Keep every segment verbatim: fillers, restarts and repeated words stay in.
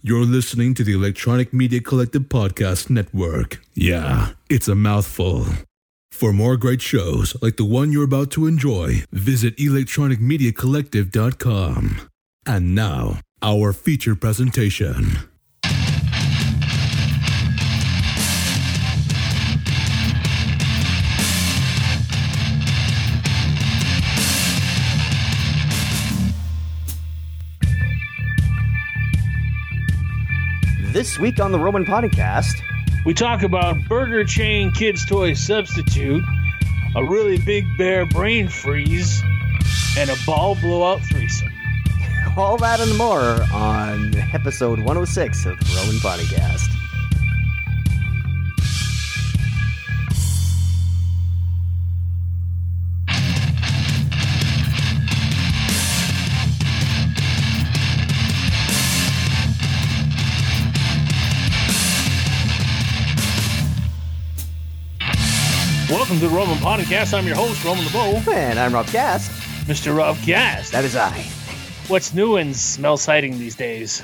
You're listening to the Electronic Media Collective Podcast Network. Yeah, it's a mouthful. For more great shows like the one you're about to enjoy, visit electronic media collective dot com. And now, our feature presentation. This week on the Roman Podcast, we talk about Burger Chain Kids Toy Substitute, a really big bear brain freeze, and a ball blowout threesome. All that and more on episode one oh six of the Roman Podcast. Welcome to the Roman Podcast. I'm your host, Roman LeBeau. And I'm Rob Cast. Mister Rob Cast. That is I. What's new in smell sighting these days?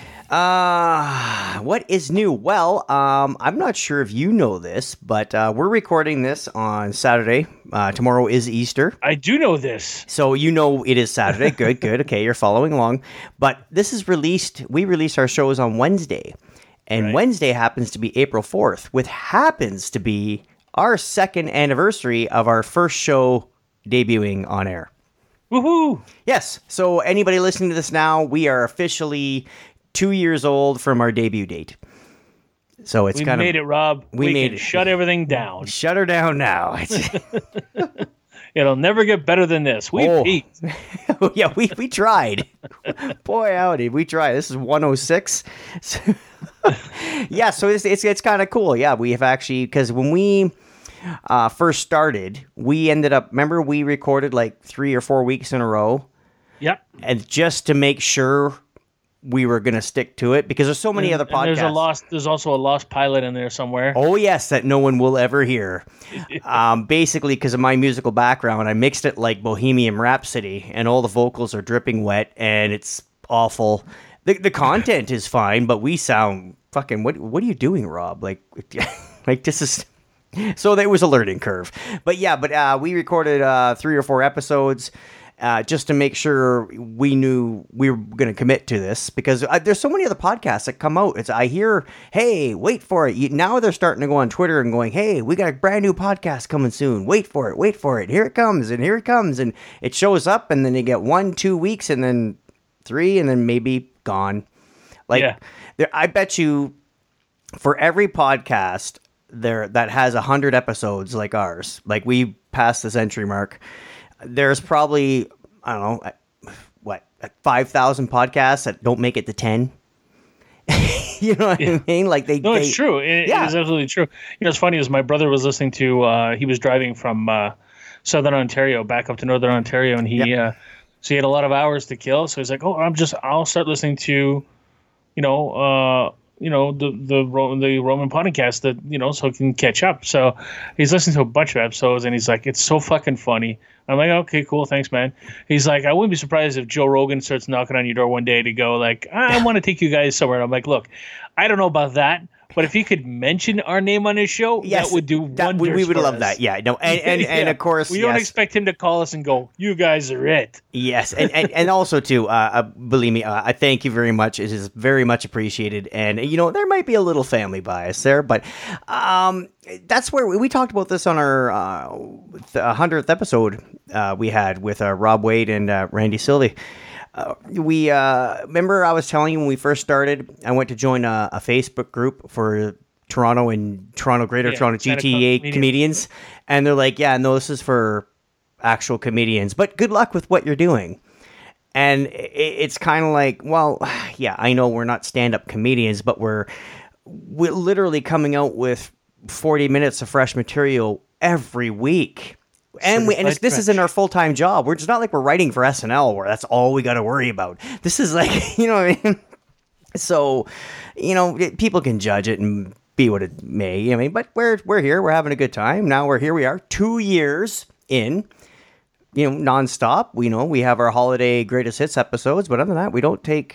Uh, what is new? Well, um, I'm not sure if you know this, but uh, we're recording this on Saturday. Uh, tomorrow is Easter. I do know this. So you know it is Saturday. Good, good. Okay, you're following along. But this is released, we release our shows on Wednesday. And right. Wednesday happens to be April fourth, which happens to be our second anniversary of our first show debuting on air. Woohoo! Yes. So anybody listening to this now, we are officially two years old from our debut date. So it's we kind of... We made it, Rob. We, we made can it. Shut everything down. Shut her down now. It'll never get better than this. We oh. peaked. yeah, we, we tried. Boy, howdy, we tried. This is one oh six. yeah, so it's it's, it's kind of cool. Yeah, we have actually... Because when we... Uh, first started, we ended up, remember we recorded like three or four weeks in a row? Yep. And just to make sure we were going to stick to it, because there's so many and, other podcasts. And there's, a lost, there's also a lost pilot in there somewhere. Oh, yes, that no one will ever hear. um, basically, because of my musical background, I mixed it like Bohemian Rhapsody, and all the vocals are dripping wet, and it's awful. The, the content is fine, but we sound fucking, what, what are you doing, Rob? Like, like this is... So there was a learning curve. But yeah, but uh, we recorded uh, three or four episodes uh, just to make sure we knew we were going to commit to this. Because uh, there's so many other podcasts that come out. It's I hear, hey, wait for it. You, now they're starting to go on Twitter and going, hey, we got a brand new podcast coming soon. Wait for it, wait for it. Here it comes, and here it comes. And it shows up, and then you get one, two weeks, and then three, and then maybe gone. Like, yeah. there, I bet you for every podcast... there that has a hundred episodes like ours, like we passed the century mark, there's probably, I don't know, what, five thousand podcasts that don't make it to ten. You know what yeah. I mean? Like they, no, they, it's true. It, yeah. it is absolutely true. You know, it's funny is my brother was listening to, uh, he was driving from uh, Southern Ontario back up to Northern Ontario, and he, yep. uh, so he had a lot of hours to kill. So he's like, oh, I'm just, I'll start listening to, you know, uh, you know, the the the Roman podcast that, you know, so he can catch up. So he's listening to a bunch of episodes, and he's like, it's so fucking funny. I'm like, okay, cool, thanks, man. He's like, I wouldn't be surprised if Joe Rogan starts knocking on your door one day to go like, I want to take you guys somewhere. And I'm like, look, I don't know about that, but if he could mention our name on his show, yes, that would do that, wonders. We would for love us. that. Yeah, no, and and, yeah. and of course, we yes. don't expect him to call us and go, you guys are it. Yes, and and, and also too, uh, uh, believe me, uh, I thank you very much. It is very much appreciated, and you know there might be a little family bias there, but um, that's where we, we talked about this on our uh, hundredth episode uh, we had with uh, Rob Wade and uh, Randy Silvey. Uh, we uh, remember I was telling you when we first started, I went to join a, a Facebook group for Toronto and Toronto Greater yeah, Toronto G T A comedians. comedians, and they're like, yeah, no, this is for actual comedians, but good luck with what you're doing. And it, it's kind of like, well, yeah, I know we're not stand-up comedians, but we're we're literally coming out with forty minutes of fresh material every week. And we, and it's, this isn't our full-time job. We're, it's not like we're writing for S N L where that's all we got to worry about. This is like, you know what I mean? So, you know, it, people can judge it and be what it may. You know what I mean? But we're, we're here. We're having a good time. Now we're here. We are two years in, you know, nonstop. We know we have our holiday greatest hits episodes. But other than that, we don't take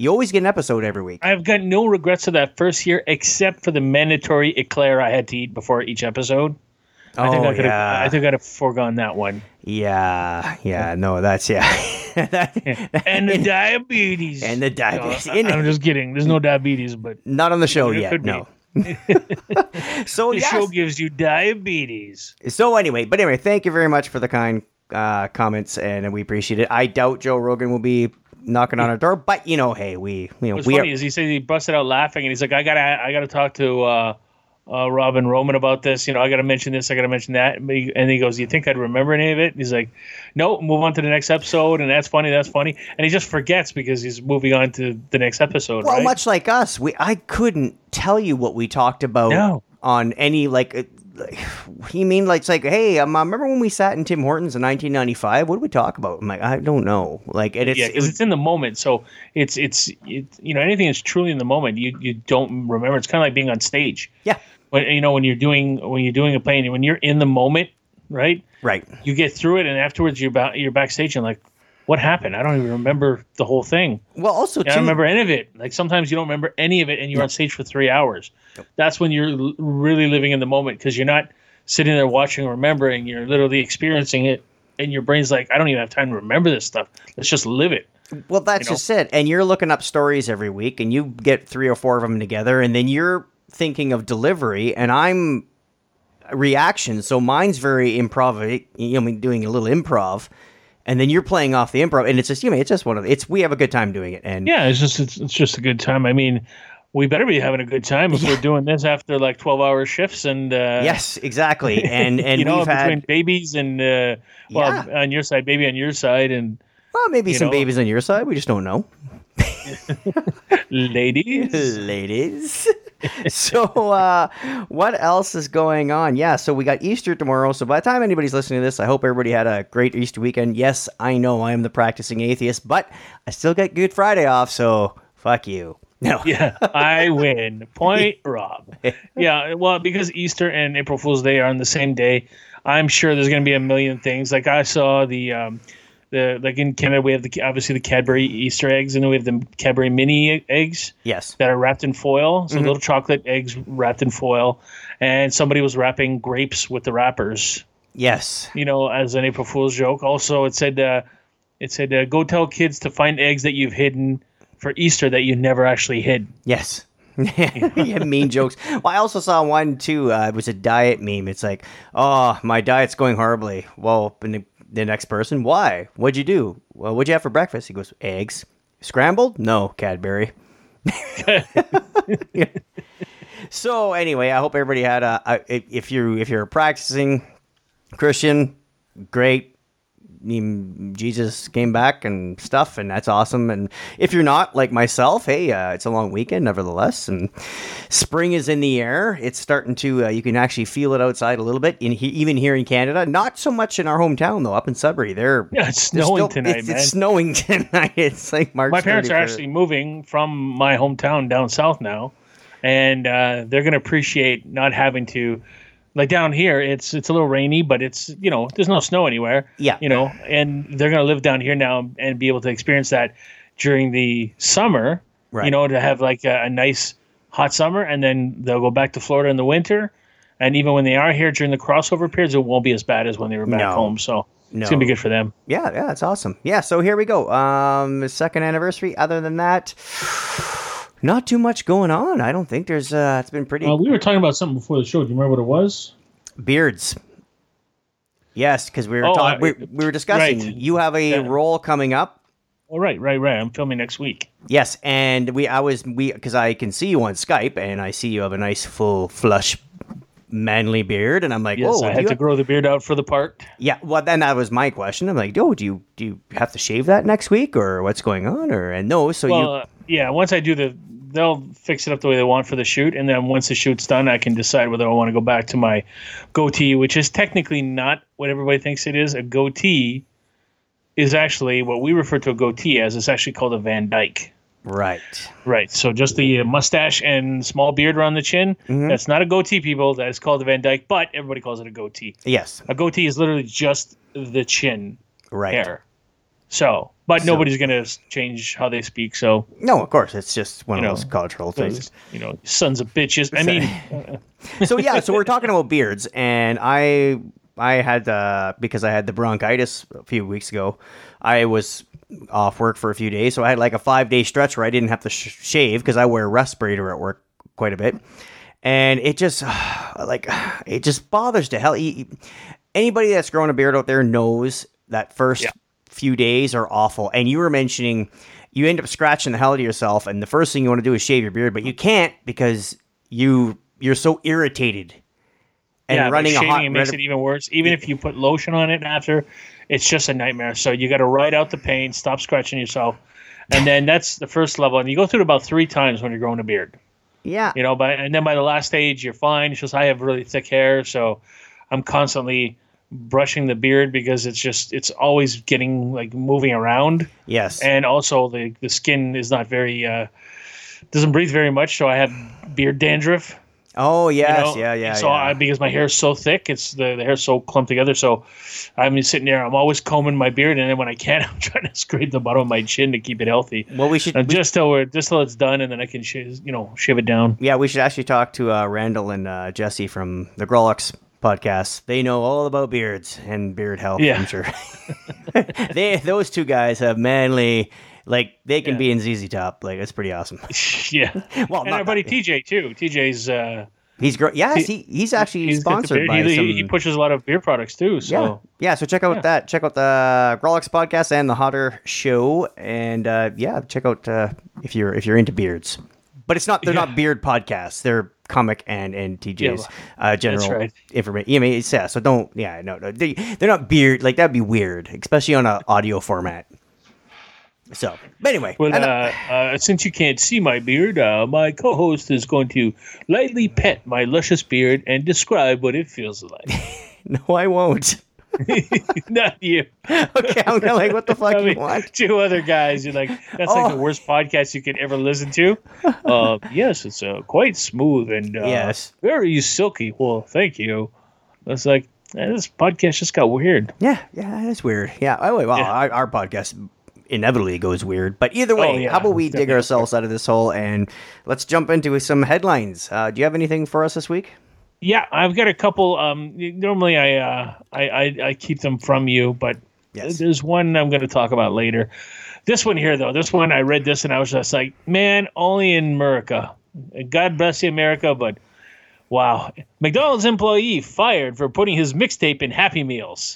You always get an episode every week. I've got no regrets of that first year, except for the mandatory eclair I had to eat before each episode. Oh, I think I could yeah. have. I think I'd have foregone that one. Yeah, yeah, no, that's yeah. And the diabetes. And the diabetes. No, I, I'm just kidding. There's no diabetes, but not on the show it yet. could be. No. So the yes. show gives you diabetes. So anyway, but anyway, thank you very much for the kind uh, comments, and we appreciate it. I doubt Joe Rogan will be knocking on our door, but you know, hey, we you know What's we funny are, is he said he busted out laughing, and he's like, "I gotta, I gotta talk to uh, uh, Robin Roman about this. You know, I gotta mention this, I gotta mention that." And he, and he goes, "You think I'd remember any of it?" And he's like, "No, move on to the next episode." And that's funny, that's funny, and he just forgets because he's moving on to the next episode. well, right? much like us, we I couldn't tell you what we talked about No. on any like. Uh, like, he mean like it's like, hey, um, uh, remember when we sat in Tim Hortons in nineteen ninety-five? What did we talk about? I'm like, I don't know. Like, and it's yeah, it because was, it's in the moment. So it's it's it, you know, anything that's truly in the moment, you you don't remember. It's kind of like being on stage. yeah, When you know when you're doing when you're doing a play, and when you're in the moment, right? right. You get through it, and afterwards you're back you're backstage and like, what happened? I don't even remember the whole thing. Well, also I too, don't remember any of it. Like sometimes you don't remember any of it, and you're on stage for three hours. That's when you're l- really living in the moment because you're not sitting there watching, remembering. You're literally experiencing it, and your brain's like, I don't even have time to remember this stuff. Let's just live it. Well, that's you know? just it. And you're looking up stories every week, and you get three or four of them together, and then you're thinking of delivery, and I'm reaction. So mine's very improv. You know, I mean, doing a little improv, and then you're playing off the improv, and it's just you know, it's just one of the, it's we have a good time doing it, and Yeah, it's just it's, it's just a good time. I mean, we better be having a good time if we're doing this after like twelve hour shifts and uh, yes, exactly, and and you know, we've between had babies and uh, well, Yeah. on your side, baby on your side, and well maybe you some know. babies on your side. We just don't know. ladies. Ladies. So, uh, what else is going on? Yeah, so we got Easter tomorrow. So, by the time anybody's listening to this, I hope everybody had a great Easter weekend. Yes, I know I am the practicing atheist, but I still get Good Friday off, so fuck you. No. Yeah, I win. Point, Rob. Yeah, well, because Easter and April Fool's Day are on the same day, I'm sure there's going to be a million things. Like I saw the, um, the like in Canada, we have the obviously the Cadbury Easter eggs, and then we have the Cadbury mini eggs Yes. that are wrapped in foil. Mm-hmm. So little chocolate eggs wrapped in foil, and somebody was wrapping grapes with the wrappers. Yes. You know, as an April Fool's joke. Also, it said, uh, it said, uh, go tell kids to find eggs that you've hidden for Easter that you never actually hid. Yes. Yeah, mean jokes. Well, I also saw one too. Uh, it was a diet meme. It's like, oh, my diet's going horribly. Well, and the, the next person, why? What'd you do? Well, what'd you have for breakfast? He goes, eggs. Scrambled? No, Cadbury. So anyway, I hope everybody had a, a if you if you're a practicing Christian, great. I mean, Jesus came back and stuff, and that's awesome. And if you're not like myself, hey, uh, it's a long weekend, nevertheless, and spring is in the air. It's starting to, uh, you can actually feel it outside a little bit, in he, even here in Canada. Not so much in our hometown, though. Up in Sudbury, they're Yeah, it's they're snowing still- tonight, it's, man. It's snowing tonight. It's like March. My parents are thirty-first. actually moving from my hometown down south now, and uh, they're going to appreciate not having to. Like down here, it's it's a little rainy, but it's, you know, there's no snow anywhere. Yeah. You know, and they're going to live down here now and be able to experience that during the summer, Right. you know, to have like a, a nice hot summer, and then they'll go back to Florida in the winter. And even when they are here during the crossover periods, it won't be as bad as when they were back No. home. So No. it's going to be good for them. Yeah, yeah, it's awesome. Yeah, so here we go. Um, second anniversary. Other than that, not too much going on. I don't think there's. Uh, it's been pretty Uh, we were talking about something before the show. Do you remember what it was? beards. Yes, because we were Oh, talking. I- We, we were discussing. right. You have a Yeah. role coming up. Oh, right, right, right. I'm filming next week. Yes, and we. I was we because I can see you on Skype, and I see you have a nice full flush. Manly beard, and I'm like, Yes, oh, I do had you to have- grow the beard out for the part. yeah. Well, then that was my question. I'm like, oh, do you do you have to shave that next week, or what's going on, or and no? So Well, you uh, yeah, once I do the, they'll fix it up the way they want for the shoot, and then once the shoot's done, I can decide whether I want to go back to my goatee, which is technically not what everybody thinks it is. A goatee is actually what we refer to a goatee as. It's actually called a Van Dyke. right. Right. So just the uh, mustache and small beard around the chin. Mm-hmm. That's not a goatee, people. That is called a Van Dyke, but everybody calls it a goatee. Yes. A goatee is literally just the chin Right. hair. So, but So- nobody's going to change how they speak. So, No, of course, it's just one You of know, those cultural things. those, you know, sons of bitches. I mean, So yeah, so we're talking about beards, and I I had uh, because I had the bronchitis a few weeks ago. I was off work for a few days, so I had like a five day stretch where I didn't have to sh- shave because I wear a respirator at work quite a bit, and it just like it just bothers to hell. You- Anybody that's growing a beard out there knows that first Yeah. few days are awful. And you were mentioning you end up scratching the hell out of yourself, and the first thing you want to do is shave your beard, but you can't because you you're so irritated. And yeah, running by a shaving hot it makes red- it even worse. Even if you put lotion on it after, it's just a nightmare. So you got to ride out the pain, stop scratching yourself, and then that's the first level. And you go through it about three times when you're growing a beard. Yeah. You know, by and then by the last stage, you're fine. It's just I have really thick hair, so I'm constantly brushing the beard because it's just it's always getting like moving around, Yes. and also the the skin is not very uh, doesn't breathe very much, so I have beard dandruff. oh You yes, know? yeah, yeah, So yeah. I, because my hair is so thick, it's the the hair's so clumped together. So I'm just sitting there. I'm always combing my beard, and then when I can, I'm trying to scrape the bottom of my chin to keep it healthy. well, we should. And we- just till we're just till it's done, and then I can sh- you know shave it down. yeah, we should actually talk to uh, Randall and uh, Jesse from the Grolix podcast. They know all about beards and beard health. Yeah. I'm sure. they those two guys have manly. Like they can Yeah. be in Z Z Top. Like it's pretty awesome. Yeah. Well, And not our buddy that- T J too. T J's uh, He's great. Yes, he, he's actually he's got the sponsored beer- by he, some. he pushes a lot of beer products too. So Yeah, yeah. So check out Yeah. that. Check out the Grolix podcast and the Hotter Show, and uh, yeah, check out uh, if you're if you're into beards. But it's not. They're Yeah. not beard podcasts. They're comic and and T J's uh, general right. information. I mean, it's, yeah. So don't. Yeah, no, no. They, they're not beard. Like that'd be weird, especially on an audio format. So, but anyway, Well, and, uh, uh, since you can't see my beard, uh, my co-host is going to lightly pet my luscious beard and describe what it feels like. no, I won't. Not you. Okay, I'm gonna like, what the fuck I you mean, want? two other guys. You're like, that's like Oh. the worst podcast you could ever listen to. Uh, yes, it's uh, quite smooth and uh, Yes. very silky. Well, thank you. It's like eh, this podcast just got weird. Yeah, yeah, that's weird. Yeah. Oh, wait, well, Yeah. our, our podcast inevitably goes weird. But either way, Oh, yeah, how about we dig definitely. ourselves out of this hole and let's jump into some headlines. Uh, do you have anything for us this week? Yeah, I've got a couple. Um, normally, I, uh, I I I keep them from you, but Yes. there's one I'm going to talk about later. This one here, though, this one I read this and I was just like, man, only in America. God bless you, America, but wow, McDonald's employee fired for putting his mixtape in Happy Meals.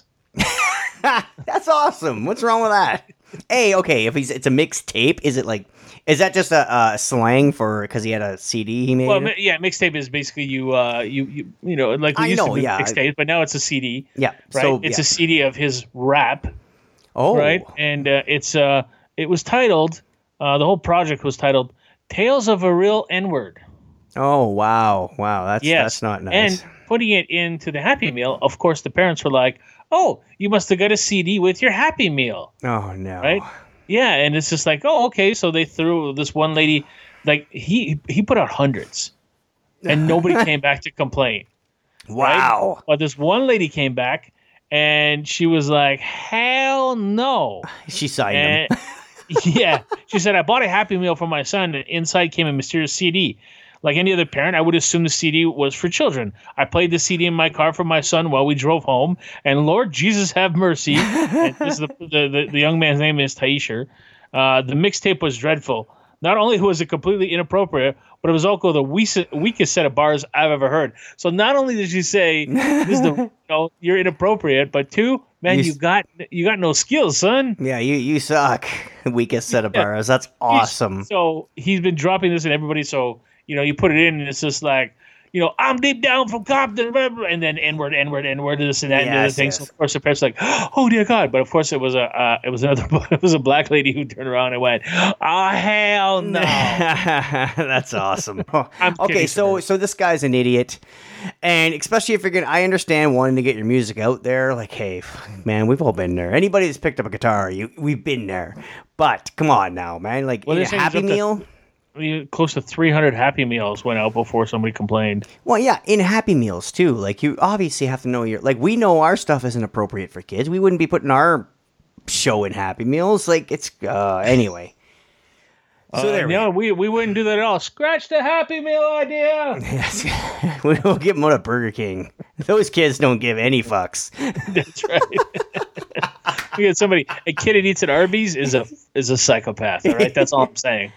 That's awesome. What's wrong with that? Hey, okay, if he's it's a mixtape, is it like is that just a, a slang for because he had a C D he made? Well, mi- yeah, mixtape is basically you, uh, you, you, you know, like we I used know, to do yeah. mixtape, but now it's a C D. yeah. Right, So it's yeah. a C D of his rap. oh Right, and uh, it's uh, it was titled, uh, the whole project was titled "Tales of a Real N-Word." oh wow wow that's Yes, that's not nice. And putting it into the Happy Meal, of course, the parents were like, "Oh, you must have got a C D with your Happy Meal." oh no. Right? Yeah, and it's just like, oh, okay. So they threw this one lady, like he he put out hundreds, and nobody came back to complain. Wow. But this one lady came back, and she was like, "Hell no!" She signed him. And yeah, she said, "I bought a Happy Meal for my son, and inside came a mysterious C D. Like any other parent, I would assume the C D was for children. I played the C D in my car for my son while we drove home, and Lord Jesus have mercy." And this is the, the, the, the young man's name is Taisher. Uh, the mixtape was dreadful. Not only was it completely inappropriate, but it was also the weakest, weakest set of bars I've ever heard. So not only did she say, "This is the you know, you're inappropriate," but two, man, You you, s- got you got no skills, son. Yeah, you you suck. Weakest set of bars. That's awesome. So he's been dropping this, and everybody. So you know, you put it in, and it's just like, you know, I'm deep down from Compton, blah, blah, and then N word, N word, N word, this and that, and the other Yes, thing. yes. So of course the parents like, oh dear God, but of course it was a, uh, it was another, it was a black lady who turned around and went, oh hell no. That's awesome. I'm okay, kidding, so sir. so this guy's an idiot, and especially if you're gonna, I understand wanting to get your music out there. Like, hey, man, we've all been there. Anybody that's picked up a guitar, you we've been there. But come on now, man. Like, Well, in they're a saying Happy it's up to- Meal. I mean, close to three hundred Happy Meals went out before somebody complained. Well, yeah, in Happy Meals too. Like, you obviously have to know your like. We know our stuff isn't appropriate for kids. We wouldn't be putting our showing Happy Meals. Like it's uh, anyway. So uh, there we no, go. we we wouldn't do that at all. Scratch the Happy Meal idea. Yes, we'll give them out of Burger King. Those kids don't give any fucks. That's right. We get somebody. A kid that eats at Arby's is a is a psychopath. All right, that's all I'm saying.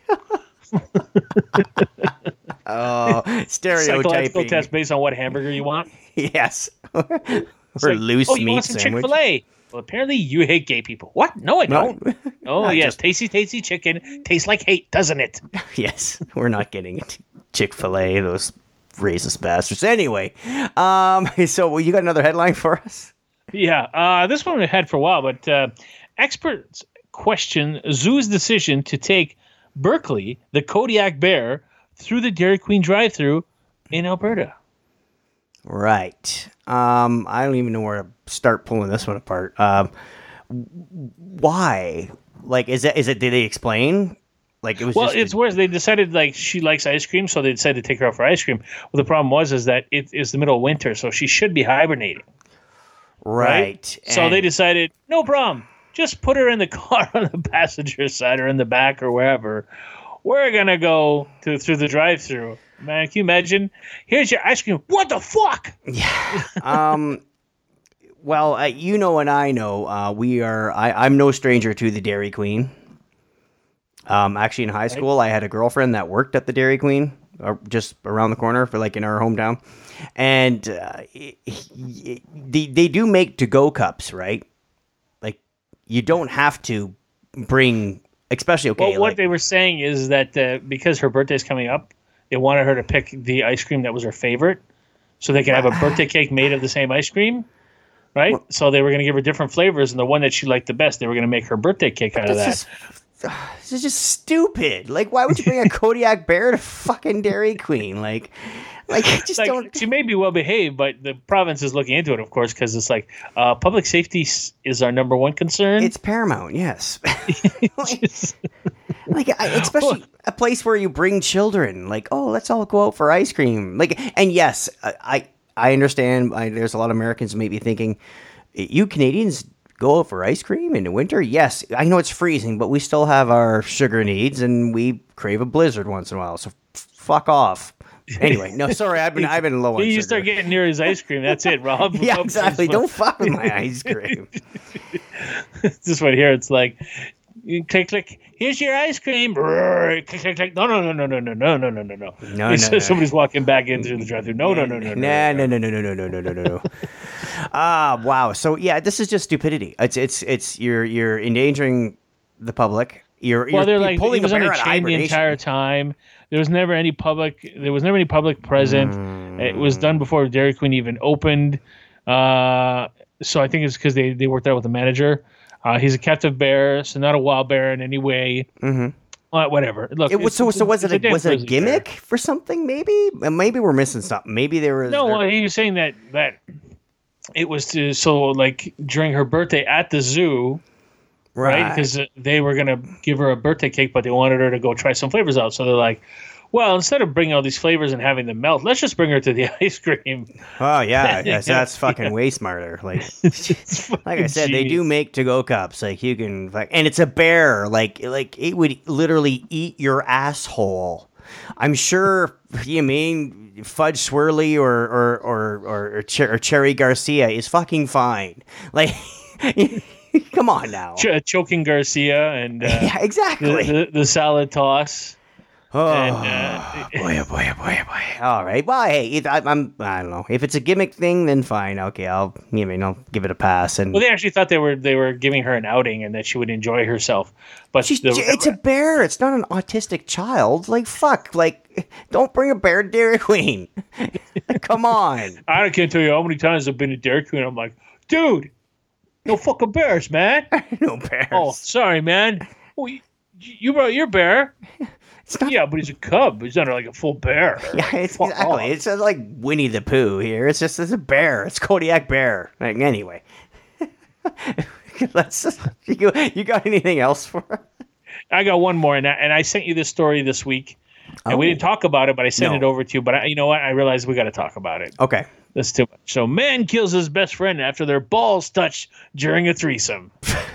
Oh, stereotyping. Psychological test based on what hamburger you want. Yes, or Like, loose oh, you meat want some sandwich. Chick-fil-A? Well, apparently you hate gay people. What? No, I don't. No. Oh, I yes, just- tasty, tasty chicken tastes like hate, doesn't it? Yes, we're not getting it. Chick-fil-A, those racist bastards. Anyway, um, so well, you got another headline for us? Yeah, uh, this one we had for a while, but uh, experts question Zoo's decision to take Berkeley, the Kodiak Bear, through the Dairy Queen drive-thru in Alberta. Right. Um, I don't even know where to start pulling this one apart. Um, why? Like, is it? Is it? Did they explain? Like, it was. Well, just it's worse. They decided like she likes ice cream, so they decided to take her out for ice cream. Well, the problem was is that it is the middle of winter, so she should be hibernating. right. So they and- decided, no problem. Just put her in the car on the passenger side or in the back or wherever. We're gonna go to through the drive-thru. Man, can you imagine? Here's your ice cream. What the fuck? Yeah. Um. Well, uh, you know, and I know, uh, we are. I, I'm no stranger to the Dairy Queen. Um, actually, in high school, I had a girlfriend that worked at the Dairy Queen, uh, just around the corner, for like in our hometown, and uh, it, it, they they do make to-go cups, right? Like, you don't have to bring, especially okay. Well, what like, they were saying is that uh, because her birthday's coming up, they wanted her to pick the ice cream that was her favorite, so they could have a birthday cake made of the same ice cream, right? Well- so they were going to give her different flavors, and the one that she liked the best, they were going to make her birthday cake out of that. This is, this is just stupid. Like, why would you bring a Kodiak Bear to fucking Dairy Queen? Like, like just Like, don't. she may be well behaved, but the province is looking into it, of course, because it's like uh, public safety s- is our number one concern. It's paramount, yes. like, like I, especially a place where you bring children. Like, oh, let's all go out for ice cream. Like, and yes, I I, I understand. I, there's a lot of Americans maybe thinking, you Canadians go out for ice cream in the winter. Yes, I know it's freezing, but we still have our sugar needs, and we crave a blizzard once in a while. So f- fuck off. Anyway, no, sorry, I've been I've been low on you sugar. start getting near his ice cream. That's it, Rob. yeah, Rob- exactly. Don't fuck with my ice cream. This one here, it's like, you click, click. Here's your ice cream. Brrr, click, click, click. No, no, no, no, no, no, no, no, no, no, no. No, It's no, just no. Somebody's walking back in through the drive-thru. No, no, no, no, no, Nah, no, no, no, no, no, no, no, no, no, no. Ah, wow. So yeah, this is just stupidity. It's it's it's you're you're endangering the public. You're Well, you're, they're you're like, pulling he was a on bear a out of chain the hibernation. entire time. There was never any public. There was never any public present. It was done before Dairy Queen even opened. Uh, so I think it's because they, they worked out with the manager. Uh, he's a captive bear, so not a wild bear in any way. Mhm. Uh, whatever. Look, It was, it's- so so was it's it a, damn was it a grizzly bear. gimmick for something? Maybe Uh, maybe we're missing something. Maybe there was No, there- well, he was saying that that it was to so like during her birthday at the zoo, right? Because they were gonna give her a birthday cake, but they wanted her to go try some flavors out. So they're like, well, instead of bringing all these flavors and having them melt, let's just bring her to the ice cream. Oh yeah, yes, that's fucking way smarter. Like, like I said, they do make to-go cups. Like you can, like, and it's a bear. Like, like it would literally eat your asshole. I'm sure. You mean Fudge Swirly or or or or, or, Cher- or Cherry Garcia is fucking fine. Like, come on now. Ch- choking Garcia and uh, Yeah, exactly. the, the, the salad toss. Oh, And, uh, boy, oh boy, oh boy, oh boy. All right. Well, hey, it, I, I'm, I don't know. If it's a gimmick thing, then fine. Okay, I'll, you mean, I'll give it a pass. And Well, they actually thought they were they were giving her an outing and that she would enjoy herself. But she's, the, it's a bear. It's not an autistic child. Like, fuck. Like, don't bring a bear to Dairy Queen. Come on. I can't tell you how many times I've been to Dairy Queen. I'm like, dude, no fucking bears, man. No bears. Oh, sorry, man. Oh, you, you brought your bear. It's not- Yeah, but he's a cub. He's not like a full bear. Yeah, it's Fuck exactly. off. It's uh, like Winnie the Pooh here. It's just it's a bear. It's Kodiak Bear. Like, anyway. Let's. You, you got anything else for us? I got one more, and I, and I sent you this story this week, and we Oh. didn't talk about it, but I sent No. it over to you. But I, you know what? I realized we got to talk about it. Okay. That's too much. So, man kills his best friend after their balls touch during a threesome.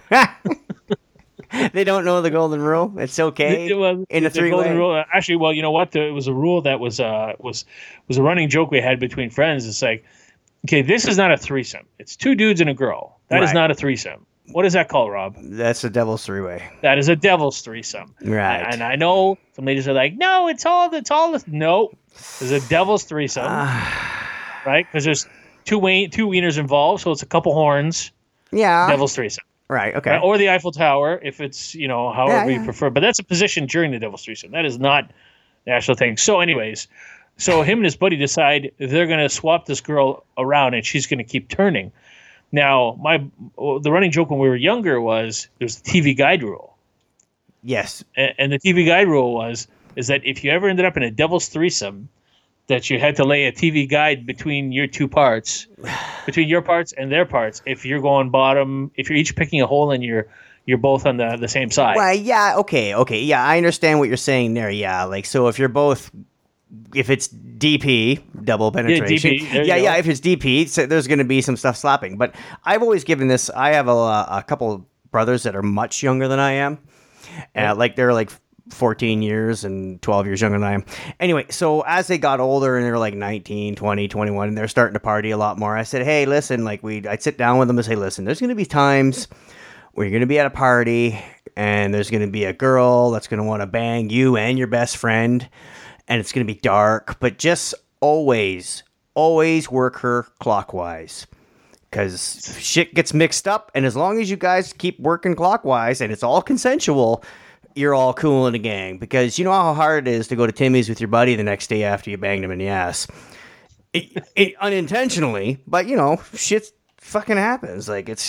They don't know the golden rule. It's okay well, in a the three golden way. rule. Actually, well, you know what? The, it was a rule that was uh was was a running joke we had between friends. It's like, okay, this is not a threesome. It's two dudes and a girl. That is Right. not a threesome. What is that called, Rob? That's a devil's three way. That is a devil's threesome. Right. And I know some ladies are like, no, it's all it's all this. No, there's a devil's threesome, right? Because there's two we- two wieners involved, so it's a couple horns. Yeah. Devil's threesome. Right. Okay. Right? Or the Eiffel Tower, if it's, you know, however Yeah, you yeah. prefer. But that's a position during the Devil's Threesome. That is not the actual thing. So, anyways, so him and his buddy decide they're going to swap this girl around and she's going to keep turning. Now, my the running joke when we were younger was there's the T V guide rule. Yes. And, and the T V guide rule was is that if you ever ended up in a Devil's Threesome, that you had to lay a T V guide between your two parts, between your parts and their parts. If you're going bottom, if you're each picking a hole and you're you're both on the, the same side. Well, yeah. Okay. Okay. Yeah, I understand what you're saying there. Yeah. Like, so if you're both, if it's D P, double penetration. D P, there you yeah. go. Yeah. If it's D P, so there's going to be some stuff slapping. But I've always given this. I have a, a couple brothers that are much younger than I am. Uh, like they're like fourteen years and twelve years younger than I am. Anyway, so as they got older and they were like nineteen, twenty, twenty-one, and they're starting to party a lot more, I said, hey, listen, like we, I'd sit down with them and say, listen, there's going to be times where you're going to be at a party and there's going to be a girl that's going to want to bang you and your best friend, and it's going to be dark, but just always, always work her clockwise. Because shit gets mixed up, and as long as you guys keep working clockwise and it's all consensual, you're all cool in the gang. Because you know how hard it is to go to Timmy's with your buddy the next day after you banged him in the ass. It, it, unintentionally, but you know, shit fucking happens. Like it's.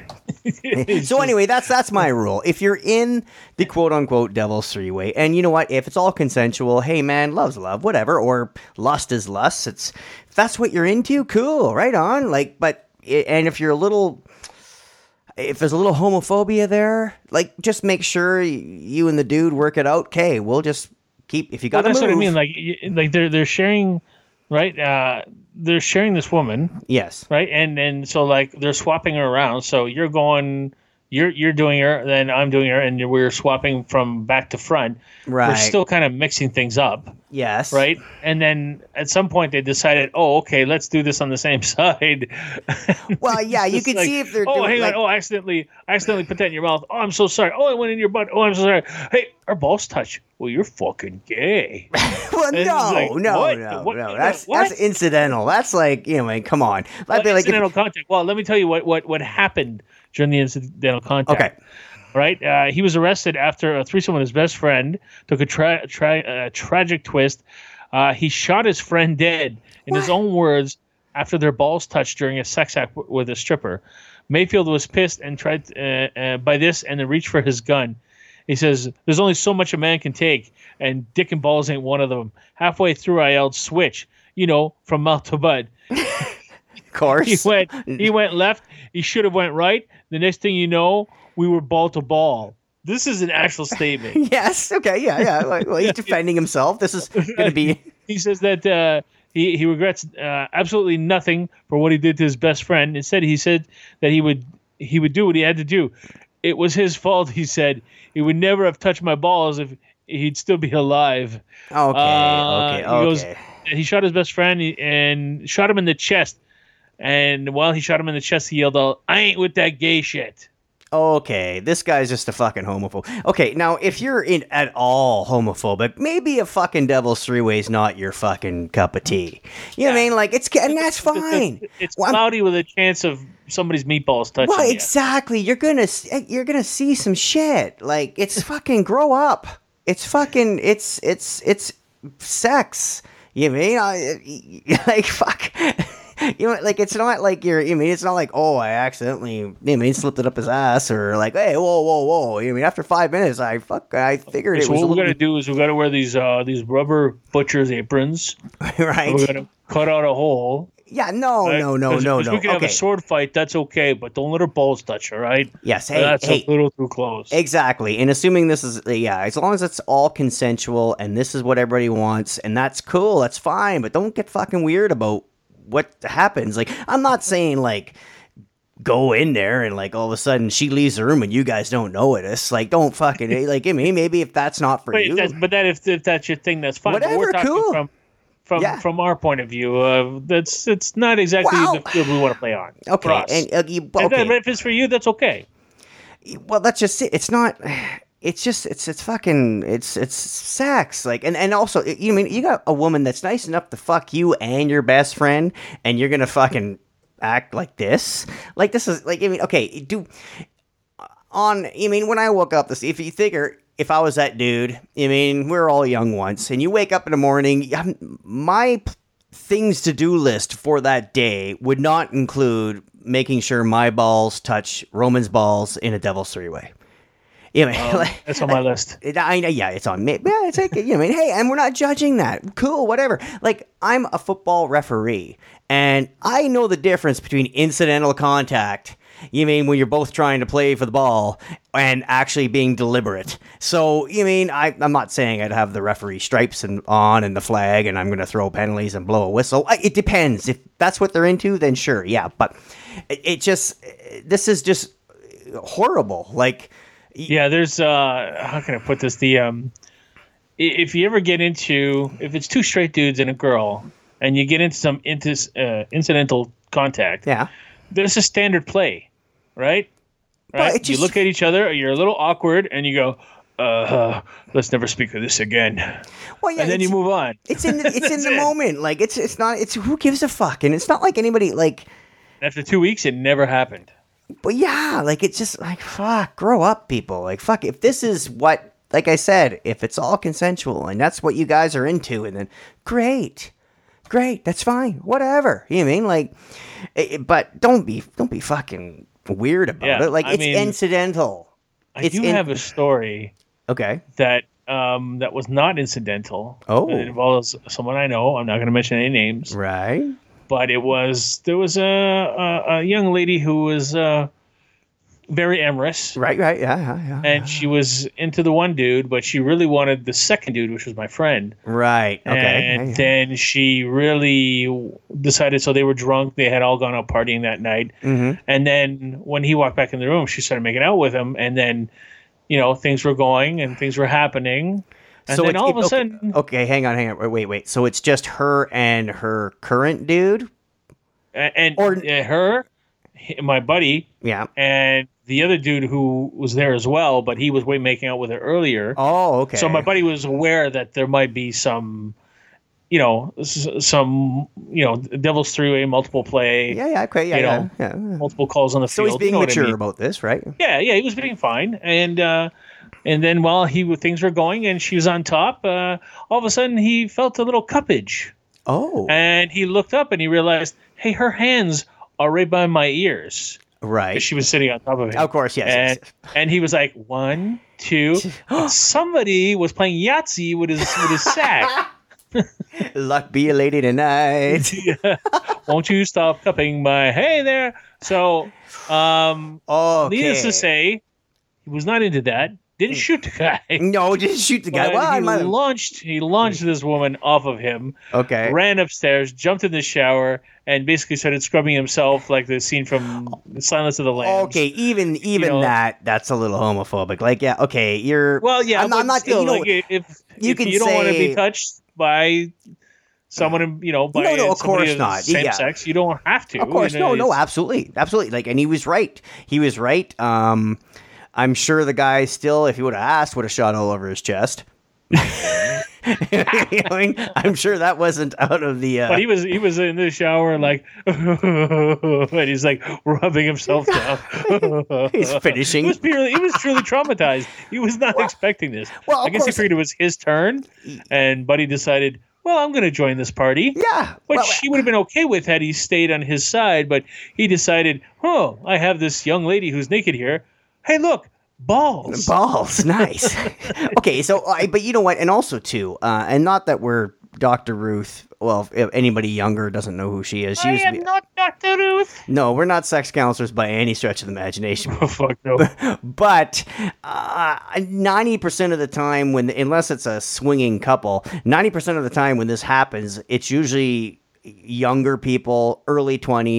So anyway, that's that's my rule. If you're in the quote unquote devil's three way, and you know what, if it's all consensual, hey man, love's love, whatever, or lust is lust. It's if that's what you're into, cool, right on. Like, but and if you're a little. If there's a little homophobia there, like, just make sure you and the dude work it out. Okay, we'll just keep, if you got Well, to that's move. what I mean. Like, y- like they're they're sharing, right? Uh, they're sharing this woman, Yes. right? And and so like they're swapping her around. So you're going, you're you're doing her, then I'm doing her, and we're swapping from back to front. Right. We're still kind of mixing things up. Yes. Right. And then at some point they decided, oh, okay, let's do this on the same side. Well, yeah, you It's can like, see if they're oh, doing hang like, on. Oh, I accidentally, I accidentally put that in your mouth. Oh, I'm so sorry. Oh, it went in your butt. Oh, I'm so sorry. Hey, our balls touch. Well, you're fucking gay. well, it's no, like, no, what? no, What? no. That's What? that's incidental. That's like, you know, I mean, come on. That'd Well, be like, if, incidental contact. Well, let me tell you what, what, what happened during the incidental contact. okay, Right? Uh, he was arrested after a threesome with his best friend took a tra- tra- uh, tragic twist. Uh, he shot his friend dead, in his own words, after their balls touched during a sex act w- with a stripper. Mayfield was pissed and tried uh, uh, by this and then reached for his gun. He says, there's only so much a man can take, and dick and balls ain't one of them. Halfway through, I yelled, switch, you know, from mouth to butt. of course. He went, he went left. He should have went right. The next thing you know, we were ball to ball. This is an actual statement. Yes. Okay. Yeah. Yeah. Well, well, he's defending himself. This is going to be. He says that uh, he he regrets uh, absolutely nothing for what he did to his best friend. Instead, he said that he would he would do what he had to do. It was his fault. He said he would never have touched my balls if he'd still be alive. Okay. Uh, okay. he Okay. goes- He shot his best friend and shot him in the chest. And while he shot him in the chest, he yelled out, "I ain't with that gay shit." Okay, this guy's just a fucking homophobe. Okay, now if you're in at all homophobic, maybe a fucking devil's three way is not your fucking cup of tea. You know what I mean? Like it's and that's fine. It's Well, I'm- cloudy with a chance of somebody's meatballs touching Well, you. exactly. You're gonna you're gonna see some shit. Like it's fucking grow up. It's fucking it's it's it's sex. You mean I, like fuck. You know, like it's not like you're. You mean it's not like oh, I accidentally. You know, I mean slipped it up his ass or like hey, whoa, whoa, whoa. You mean after five minutes, I fuck, I figured it So was what a we're little gonna do is we gotta wear these uh these rubber butcher's aprons. right. We're gonna cut out a hole. Yeah, no, right? no, no, 'Cause- no, 'cause no. We can have Okay. a sword fight. That's okay, but don't let her balls touch. All right. Yes. Hey, That's hey. a little too close. Exactly. And assuming this is, yeah, as long as it's all consensual and this is what everybody wants and that's cool, that's fine. But don't get fucking weird about what happens. Like, I'm not saying like go in there and like all of a sudden she leaves the room and you guys don't know it. It's like, don't fucking like, I mean, maybe if that's not for but you, that's, but that if, if that's your thing, that's fine. Whatever, but we're talking cool. from from Yeah. from our point of view. Uh, that's it's not exactly Wow. the field we want to play on. for okay, us. and uh, you, And okay, then if it's for you, that's okay. well, that's just it. It's not. It's just it's it's fucking it's it's sex like and, and also you mean you got a woman that's nice enough to fuck you and your best friend and you're gonna fucking act like this like this is like I mean okay do on I mean when I woke up this if you figure if I was that dude I mean we're all young once and you wake up in the morning my things to do list for that day would not include making sure my balls touch Roman's balls in a devil's three way. Yeah, man. Um, like, that's on my list. I know, yeah, it's on me. Yeah, it's like, you know, I mean, hey, and we're not judging that. Cool, whatever. Like, I'm a football referee, and I know the difference between incidental contact, you mean, when you're both trying to play for the ball, and actually being deliberate. So, you mean, I, I'm not saying I'd have the referee stripes and on and the flag, and I'm going to throw penalties and blow a whistle. I, it depends. If that's what they're into, then sure, yeah. But it, it just, this is just horrible. Like, Yeah, there's uh how can I put this? The um i- if you ever get into if it's two straight dudes and a girl and you get into some into uh, incidental contact, yeah. there's a standard play, right? But Right? it You just- look at each other, you're a little awkward, and you go, uh, let's never speak of this again. Well, yeah, and then you it's- move on. It's in the, it's in That's the it. moment. Like it's it's not it's who gives a fuck, and it's not like anybody like. After two weeks, it never happened. But yeah, like it's just like fuck, grow up, people. Like fuck, if this is what, like I said, if it's all consensual and that's what you guys are into, and then great, great, that's fine, whatever. You know what I mean? Like, it, but don't be don't be fucking weird about Yeah, it. Like I it's mean, incidental. I It's do in- have a story Okay. that um that was not incidental. Oh. It involves someone I know. I'm not going to mention any names. Right. But it was there was a a, a young lady who was uh, very amorous, Right. Right. Yeah. Yeah. yeah. and she was into the one dude, but she really wanted the second dude, which was my friend. Right. Okay. And yeah, yeah. then she really decided. So they were drunk. They had all gone out partying that night. Mhm. And then when he walked back in the room, she started making out with him. And then, you know, things were going and things were happening. And then it's- all of a okay, sudden, okay, hang on, hang on, wait, wait, wait. So it's just her and her current dude? and, and or- uh, her, my buddy, Yeah. and the other dude who was there as well, but he was way making out with her earlier. Oh, okay. So my buddy was aware that there might be some, you know, s- some, you know, Devil's Three-Way multiple play, Yeah, yeah, okay, yeah, you yeah, know, yeah. multiple calls on the So field. he's being you know what I mature mean? about this, right? Yeah, yeah, he was being fine, and uh, and then while he things were going and she was on top, uh, all of a sudden he felt a little cuppage, Oh, and he looked up and he realized, hey, her hands are right by my ears. right. She was sitting on top of him. Of course, yes. And, yes. and he was like, one, two. Somebody was playing Yahtzee with his with his sack. Luck be a lady tonight. Won't you stop cupping my hey there? So, um, Oh, needless to say, he was not into that. Didn't shoot the guy. No, just shoot the guy. But Well, I he might have. launched he launched this woman off of him, Okay. ran upstairs, jumped in the shower, and basically started scrubbing himself like the scene from Silence of the Lambs. Okay, even even know- that that's a little homophobic. Like, yeah, okay, you're. Well, yeah, I'm, but I'm not. still, you know, like, if you if can you don't want to say- be touched by someone, you know, by No, no, of somebody course of not. same Yeah. sex, you don't have to. Of course, you no, know, no, it's- absolutely, absolutely. Like, and he was right. He was right. Um, I'm sure the guy still, if he would have asked, would have shot all over his chest. You know what I mean? I'm sure that wasn't out of the. Uh, But he was he was in the shower like, and he's like rubbing himself down. He's finishing. He was purely, he was truly traumatized. He was not expecting this. well, of I guess he course- figured it was his turn, and Buddy decided, well, I'm going to join this party. yeah, Which well, he would have been okay with had he stayed on his side, but he decided, oh, I have this young lady who's naked here. Hey, look, balls. balls, nice. Okay, so I, but you know what? And also too, uh, and not that we're Doctor Ruth. Well, if anybody younger doesn't know who she is, she I used to am be, not Doctor Ruth. no, we're not sex counselors by any stretch of the imagination. Oh, fuck no. But uh, ninety percent of the time, when unless it's a swinging couple, ninety percent of the time when this happens, it's usually younger people, early twenties,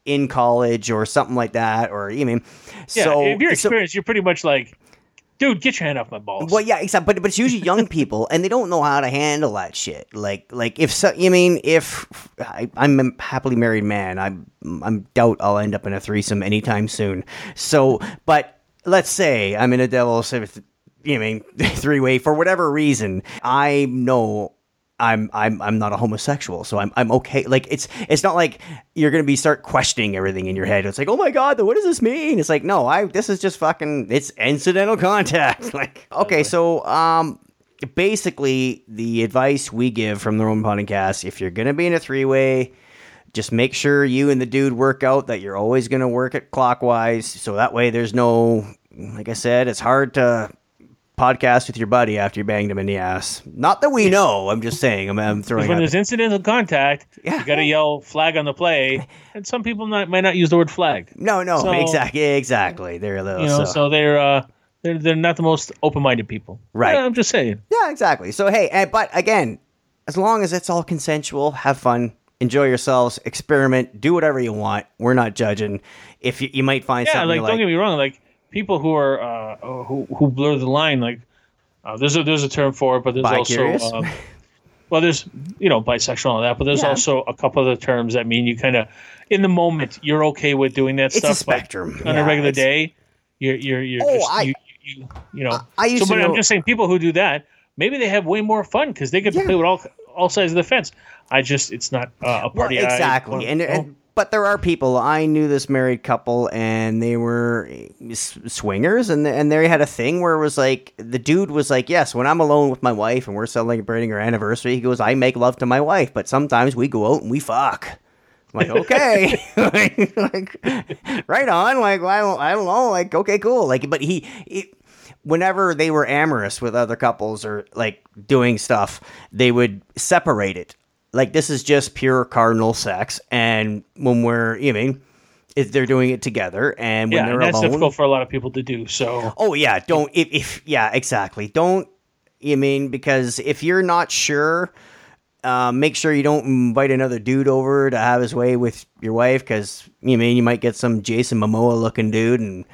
in college or something like that, or you mean, yeah, so if you're so, experienced, you're pretty much like, dude, get your hand off my balls. well, yeah, exactly. But but it's usually young people, and they don't know how to handle that shit. Like like if so, you mean if I, I'm a happily married man, I'm I'm doubt I'll end up in a threesome anytime soon. So, but let's say I'm in a devil's, you mean three way for whatever reason. I know. I'm I'm I'm not a homosexual, so I'm I'm okay. Like it's it's not like you're gonna be start questioning everything in your head. It's like, oh my god, what does this mean? It's like, no, I this is just fucking it's incidental contact. Like, okay, so um basically the advice we give from the Roman Podcast, if you're gonna be in a three way, just make sure you and the dude work out that you're always gonna work it clockwise, so that way there's no, like I said, it's hard to podcast with your buddy after you banged him in the ass. Not that we know. I'm just saying. I'm, I'm throwing. When out there's the... incidental contact, yeah. you got to yell flag on the play, and some people not, might not use the word flag. No, no, so, exactly, exactly. They're a little, you know, so, so they're uh, they're they're not the most open-minded people, right? Yeah, I'm just saying. Yeah, exactly. So hey, and, but again, as long as it's all consensual, have fun, enjoy yourselves, experiment, do whatever you want. We're not judging. If you, you might find yeah, something, like don't don't get me wrong, like people who are uh, who who blur the line, like. Uh, there's a there's a term for it, but there's Bi-curious? also um, well, there's you know bisexual and all that, but there's Yeah. also a couple other terms that mean you kind of in the moment you're okay with doing that It's stuff. a spectrum. But on Yeah, a regular it's- day, you're you're you're Oh, just I- you, you you know. I used so, to but know- I'm just saying, people who do that, maybe they have way more fun because they get to Yeah. play with all all sides of the fence. I just it's not uh, a Well, party. I exactly, want- and, oh. and but there are people. I knew this married couple, and they were s- swingers, and and they had a thing where it was like the dude was like, "Yes, when I'm alone with my wife and we're celebrating our anniversary," he goes, "I make love to my wife, but sometimes we go out and we fuck." I'm like, okay, like, like, right on. Like, well, I don't, I don't know. Like, okay, cool. Like, but he. It, whenever they were amorous with other couples or like doing stuff, they would separate it. Like, this is just pure carnal sex, and when we're, you know, I mean, if they're doing it together, and when yeah, they're and that's alone, difficult for a lot of people to do. So oh yeah, don't if, if yeah, exactly, don't. You mean because if you're not sure, uh, make sure you don't invite another dude over to have his way with your wife, because you mean you might get some Jason Momoa looking dude, and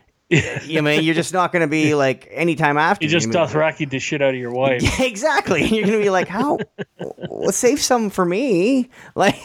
you mean you're just not going to be like anytime after. you just you mean, Dothraki the shit out of your wife. yeah, exactly. You're going to be like, how? Well, save some for me. Like,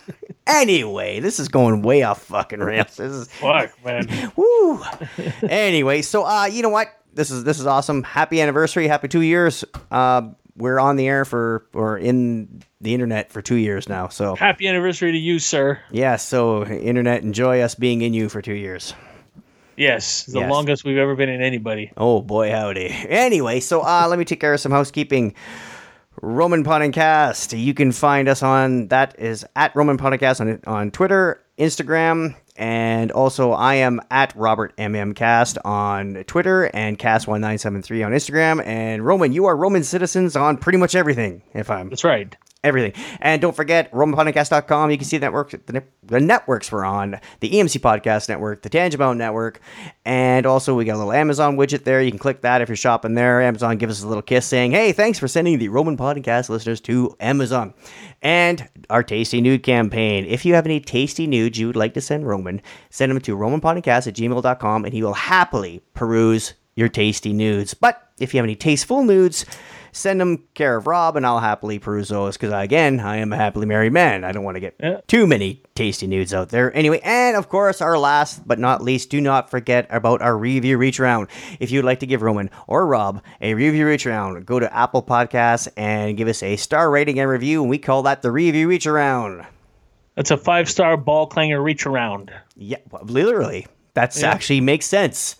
anyway, this is going way off fucking rails. This is Fuck, man. woo. Anyway, so uh, you know what? This is this is awesome. Happy anniversary. Happy two years. Uh, we're on the air for or in the internet for two years now. So Happy anniversary to you, sir. yeah. So internet, enjoy us being in you for two years. Yes, the Yes. longest we've ever been in anybody. Oh boy, howdy. Anyway, so uh, let me take care of some housekeeping. Roman Podcast. You can find us on that is at Roman Podcast on on Twitter, Instagram, and also I am at Robert M M Cast on Twitter and Cast one nine seven three on Instagram. And Roman, you are Roman Citizens on pretty much everything. If I'm That's right. everything. And don't forget, roman podcast dot com. You can see the networks, the, ne- the networks we're on, the E M C Podcast Network, the Tangibound Network, and also we got a little Amazon widget there. You can click that if you're shopping there. Amazon gives us a little kiss saying, hey, thanks for sending the Roman Podcast listeners to Amazon. And our Tasty Nude campaign. If you have any tasty nudes you would like to send Roman, send them to roman podcast at gmail dot com, and he will happily peruse your tasty nudes. But if you have any tasteful nudes, send them care of Rob, and I'll happily peruse those, because, again, I am a happily married man. I don't want to get Yeah. too many tasty nudes out there. Anyway, and, of course, our last but not least, do not forget about our review reach round. If you'd like to give Roman or Rob a review reach round, go to Apple Podcasts and give us a star rating and review, and we call that the review reach around. That's a five-star ball clanger reach around. Yeah, well, literally. That Yeah. actually makes sense.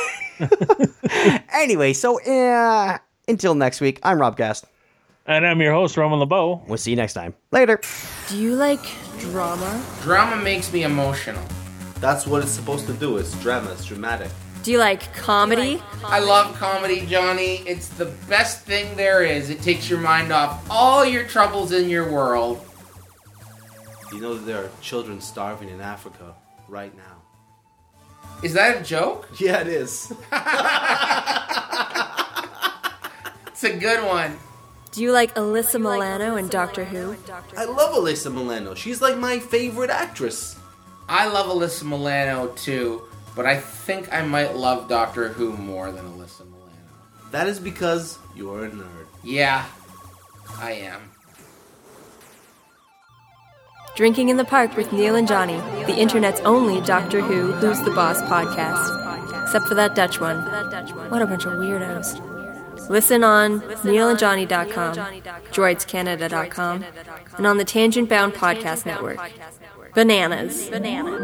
Anyway, so, uh, until next week, I'm Rob Cast. And I'm your host, Roman LeBeau. We'll see you next time. Later. Do you like drama? Drama makes me emotional. That's what it's supposed to do. It's drama. It's dramatic. Do you like comedy? I love comedy, Johnny. It's the best thing there is. It takes your mind off all your troubles in your world. You know that there are children starving in Africa right now. Is that a joke? Yeah, it is. It's a good one. Do you like Alyssa Milano and Doctor Who? I love Alyssa Milano. She's like my favorite actress. I love Alyssa Milano too, but I think I might love Doctor Who more than Alyssa Milano. That is because you're a nerd. Yeah, I am. Drinking in the Park with Neil and Johnny, the internet's only Doctor Who Who's the Boss podcast. Except for that Dutch one. What a bunch of weirdos. Listen on neil and johnny dot com, droids canada dot com, and on the Tangent Bound Podcast Network. Bananas. Bananas.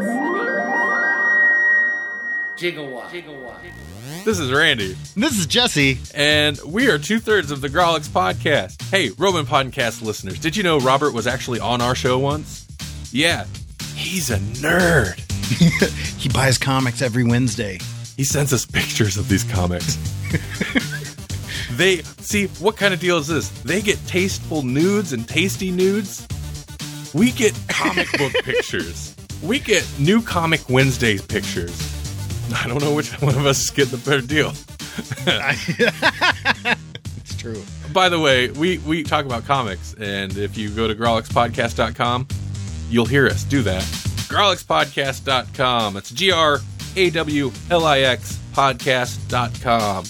Gigawatt. Gigawatt. This is Randy. This is Jesse. And we are two-thirds of the Grolix podcast. Hey, Roman podcast listeners, did you know Robert was actually on our show once? Yeah, he's a nerd. He buys comics every Wednesday. He sends us pictures of these comics. They, see, what kind of deal is this? They get tasteful nudes and tasty nudes. We get comic book pictures. We get New Comic Wednesdays pictures. I don't know which one of us is getting the better deal. It's true. By the way, we, we talk about comics, and if you go to grolix podcast dot com, you'll hear us do that. grolix podcast dot com. It's G R A W L I X podcast dot com.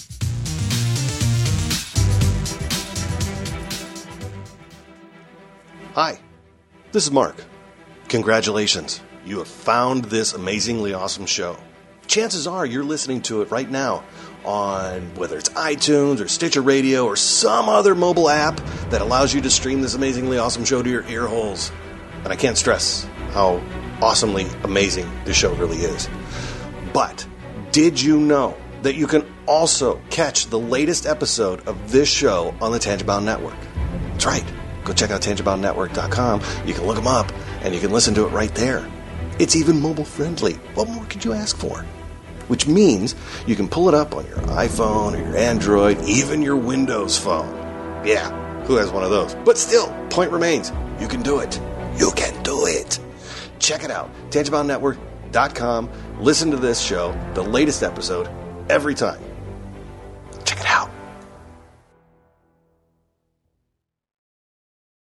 Hi, this is Mark. Congratulations. You have found this amazingly awesome show. Chances are you're listening to it right now on whether it's iTunes or Stitcher Radio or some other mobile app that allows you to stream this amazingly awesome show to your ear holes. And I can't stress how awesomely amazing this show really is. But did you know that you can also catch the latest episode of this show on the Tangent Bound Network? That's right. Go check out tangent bound network dot com. You can look them up, and you can listen to it right there. It's even mobile-friendly. What more could you ask for? Which means you can pull it up on your iPhone or your Android, even your Windows phone. Yeah, who has one of those? But still, point remains, you can do it. You can do it. Check it out, tangent bound network dot com. Listen to this show, the latest episode, every time.